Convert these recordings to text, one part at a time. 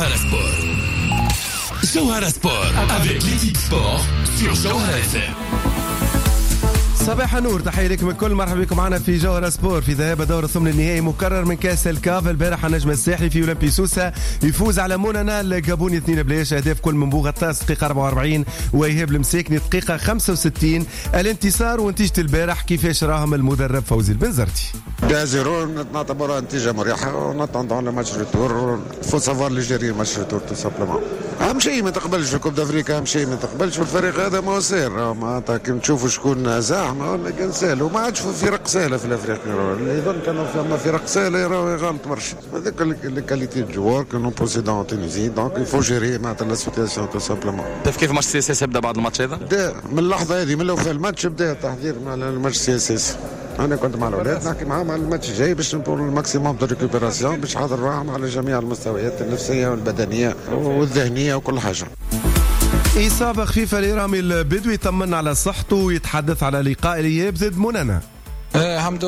Johara Sport. Johara Sport avec l'équipe sport sur Johara FM. صباح النور، تحية لكم الكل، مرحبا بكم معنا في جوهرة سبور في ذهاب دور الثمن النهائي مكرر من كاس الكاف. البارح النجم الساحلي في أولمبي سوسة يفوز على مننا الجابوني 2-0. أهداف كل من بوغا طاس دقيقة 44 وإيهاب المساكني دقيقة 65. الانتصار ونتيجة البارح كيفاش راهم المدرب فوزي البنزرتي؟ 2-0 نعتبرها نتيجة مريحة ونطلع على ماتش ريتور. فو سافوار لي جيري ماتش ريتور تو سامبلومون. أهم شيء ما تقبلش في كوب دافريكا، أهم شيء ما تقبلش في الفريق هذا. ما هو سير معناتها كي نشوفوا شكون زاح ما كان سهل، وما عادش في فرق سهله في الافريقيا. اللي يظن كانوا فما فرق سهله يراو غلط برشا. هذاك الكاليتي دو جوار كانوا بوسيدون تونيزي، دونك يفو جيري معناتها لا سيتياسيون تو سامبلومون. كيف ماتش سي اس اس يبدا بعد الماتش هذا؟ بدا من اللحظه هذه، من لو في الماتش بدا التحضير مع الماتش سي اس اس. انا كنت مع الاولاد نحكي معاهم على الماتش الجاي باش نبور الماكسيموم دو ريكوبيراسيون، باش حاضر معاهم على جميع المستويات النفسيه والبدنيه والذهنيه وكل حاجه. إصابة خفيفة لرامي البدوي، طمنا على صحته ويتحدث على لقاء الإياب ضد مننا. الحمد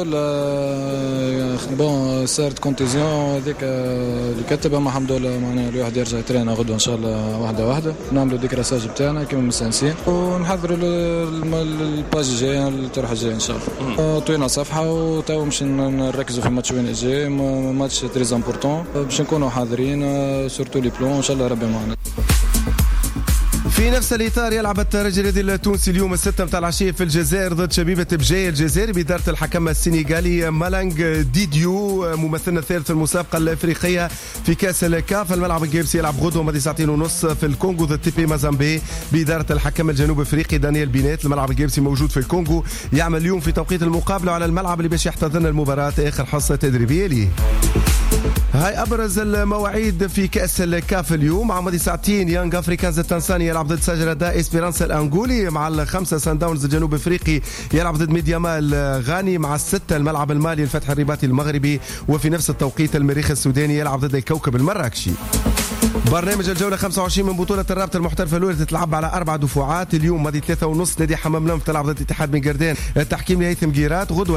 لله بون صارت كونتيزيون هذيك اللي كتبها، ما الحمد لله معناها الواحد يرجع يترينا غدوه ان شاء الله واحده نعملوا ديكراساج بتاعنا كما مستانسين ونحضروا الباج الجايه الطرح الجاي ان شاء الله. طوينا صفحه وتو باش نركزوا في الماتش وين الجاي، ماتش تري امبورطون باش نكونوا حاضرين سورتو لي بلون ان شاء الله ربي معنا. في نفس الإطار يلعب الترجي التونسي اليوم 6 متاع العشية في الجزائر ضد شبيبة بجاية الجزائري بإدارة الحكم السنغالي مالانج ديديو، ممثلنا الثالث في المسابقة الأفريقية في كأس الكاف. الملعب الجيبسي يلعب غدوة ماضي 2:30 في الكونغو ضد تيبي مازامبي بإدارة الحكم الجنوب أفريقي دانيال بينات. الملعب الجيبسي موجود في الكونغو، يعمل اليوم في توقيت المقابلة على الملعب اللي باش يحتضن المباراة آخر حصة تدريبية ليه. هاي أبرز المواعيد في كأس الكاف اليوم. عمدي 2 يانغ أفريكانز التنساني يلعب ضد ساجردا إسبيرانسا الأنغولي. مع 5 سان داونز الجنوب أفريقي يلعب ضد ميدياما الغاني. مع 6 الملعب المالي الفتح الرباطي المغربي. وفي نفس التوقيت المريخ السوداني يلعب ضد الكوكب المراكشي. برنامج الجولة 25 من بطولة الرابطة المحترفة الأولى تتلعب على 4 دفعات. اليوم ماضي 3:30 نادي حمام لمف تلعب ضد اتحاد بن قردان التحكيم لهيثم جيرات. غدوة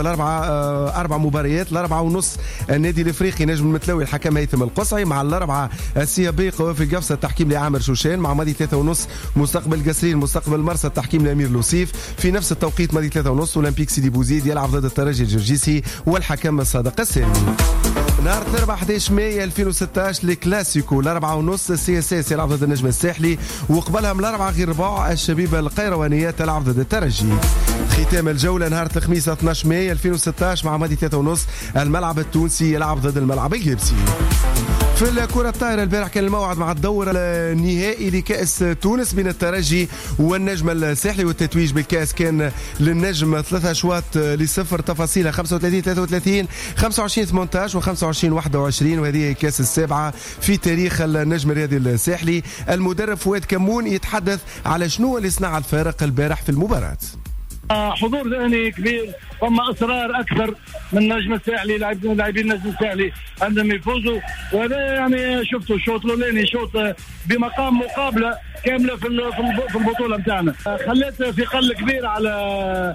4 مباريات. 4:30 النادي الإفريقي نجم المتلوي الحكم هيثم القصعي. مع 4 السيابيق وفي القفصة التحكيم لعامر شوشان. مع ماضي 3:30 مستقبل قصرين مستقبل مرسى التحكيم لأمير لوسيف. في نفس التوقيت ماضي 3:30 أولمبيك سيدي بوزيد يلعب ضد الترجي الجرجيسي والحكم صادق السالمي. نهار 11 ماي 2016 الكلاسيكو 4:30 السي اس اس يلعب ضد النجم الساحلي، وقبلها من 4 غير ربع الشبيبة القيروانية تلعب ضد الترجي. ختام الجولة نهار الخميس 12 ماي 2016 مع ماضي 3:30 الملعب التونسي يلعب ضد الملعب الجيبسي. في الكرة الطائرة البارح كان الموعد مع الدور النهائي لكأس تونس بين الترجي والنجم الساحلي، والتتويج بالكأس كان للنجم 3 أشواط ل0 تفاصيلها 35-33 25-18 و25-21. وهذه هي الكأس السابعة في تاريخ النجم الرياضي الساحلي. المدرب فؤاد كمون يتحدث على شنو اللي صنع الفارق البارح في المباراة. حضور ذهني كبير، فما اصرار اكثر من نجم الساحلي. لاعبين النجم الساحلي عندهم يفوزوا، وهذا يعني شفتوا الشوط الاولاني شوط بمقام مقابله كامله في البطوله نتاعنا. خلت ثقل كبير على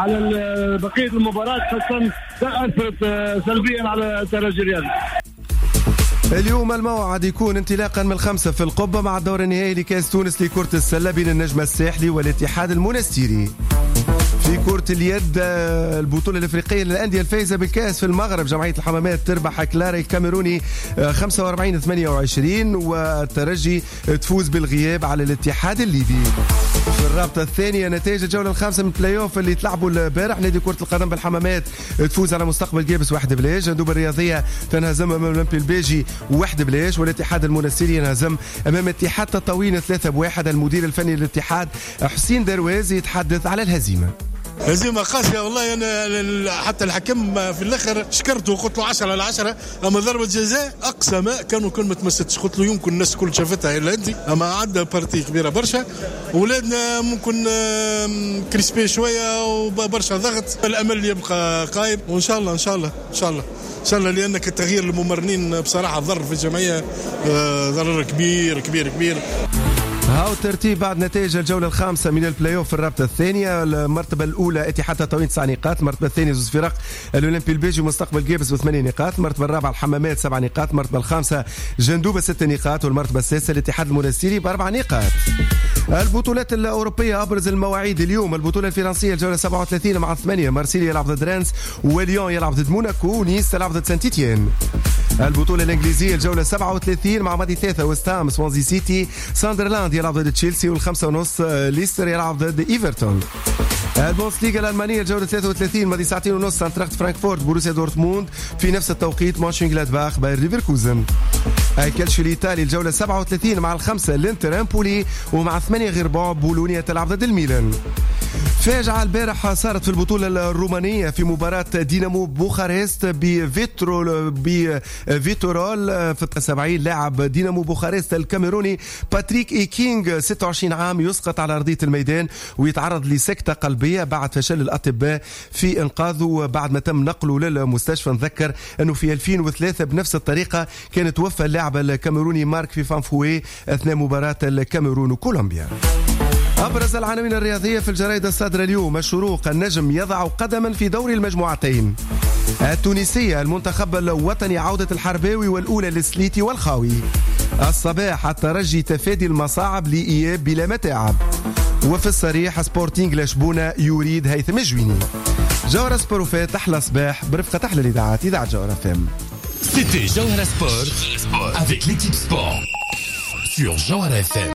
بقيه المباراه، خاصه اثرت سلبيا على الترجي الرياضي. اليوم الموعد يكون انطلاقا من 5 في القبة مع الدور النهائي لكأس تونس لكرة السلة بين النجم الساحلي والاتحاد المنستيري. في كرة اليد البطولة الافريقية للأندية الفائزة بالكأس في المغرب جمعية الحمامات تربح كلاري الكاميروني 45-28 والترجي تفوز بالغياب على الاتحاد الليبي. في الرابطة الثانية نتائج الجولة الخامسة من بلاي اوف اللي تلعبوا البارح. نادي كرة القدم بالحمامات تفوز على مستقبل جابس 1-0. جندوب الرياضية تنهزم امام الاولمبي البيجي 1-0. والاتحاد المنستيري ينهزم امام اتحاد تطاوين 3-1. المدير الفني للاتحاد حسين درويز يتحدث على الهزيمة. هزيمة قاسية والله. أنا حتى الحكم في الآخر شكرته وقلت له 10/10، أما ضربة جزاء أقصى ما كانوا كل ما تمستش. قلت له يمكن الناس كل شافتها إلا أنت، أما عدى بارتي كبيرة برشا. ولادنا ممكن كريسبي شوية وبرشا ضغط. الأمل يبقى قائم، وإن شاء الله إن شاء الله إن شاء الله إن شاء الله، لأنك التغيير الممرنين بصراحة ضر في الجمعية، ضرر كبير كبير كبير. هاو الترتيب بعد نتائج الجولة الخامسة من البلاي اوف في الرابطة الثانية. المرتبة الأولى اتحاد تطاوين 9 نقاط، المرتبة الثانية زوز فرق الأولمبي البيجي ومستقبل جيبس ب8 نقاط، المرتبة الرابعة الحمامات 7 نقاط، المرتبة الخامسة جندوبة 6 نقاط، والمرتبة السادسة الاتحاد المنستيري ب4 نقاط. البطولات الأوروبية أبرز المواعيد اليوم: البطولة الفرنسية الجولة 37 مع 8 مارسيليا يلعب ضد رانس، وليون يلعب ضد موناكو، ونيس تلعب ضد سان تيتيان. البطولة الإنجليزية الجولة 37 مع ماضي 3 وستام سوانزي سيتي، ساندرلاند يلعب ضد تشيلسي، وال5:30 ليستر يلعب ضد إيفرتون. البونس ليغا الألمانية الجولة 33 ماضي 2:30 سانتراخت فرانكفورت بروسيا دورتموند، في نفس التوقيت مونشنغلادباخ باير ليفركوزن. الكالتشيو الإيطالي الجولة 37 مع 5 الانتر امبولي، ومع 8 غير بعد بولونيا تلعب ضد الميلان. فاجعة البارح صارت في البطولة الرومانية في مباراة دينامو بوخارست بفيتورول في 70. لاعب دينامو بوخارست الكاميروني باتريك إيكينغ 26 عام يسقط على أرضية الميدان ويتعرض لسكتة قلبية بعد فشل الأطباء في إنقاذه بعد ما تم نقله للمستشفى. نذكر أنه في 2003 بنفس الطريقة كان توفى اللاعب الكاميروني مارك في فانفوي أثناء مباراة الكاميرون وكولومبيا. أبرز العناوين الرياضية في الجرائد الصادرة اليوم: الشروق النجم يضع قدما في دور المجموعتين، التونسية المنتخب الوطني عودة الحرباوي والأولى للسليتي والخاوي، الصباح الترجي تفادي المصاعب لإياب بلا متاعب، وفي الصريح سبورتينغ لشبونة يريد هيثم الجويني. جوهرة سبوروفات أحلى صباح برفقة أحلى الإذاعات إذاعة جوهرة FM. C'était Jawhara Sport avec l'équipe sport sur Jawhara FM.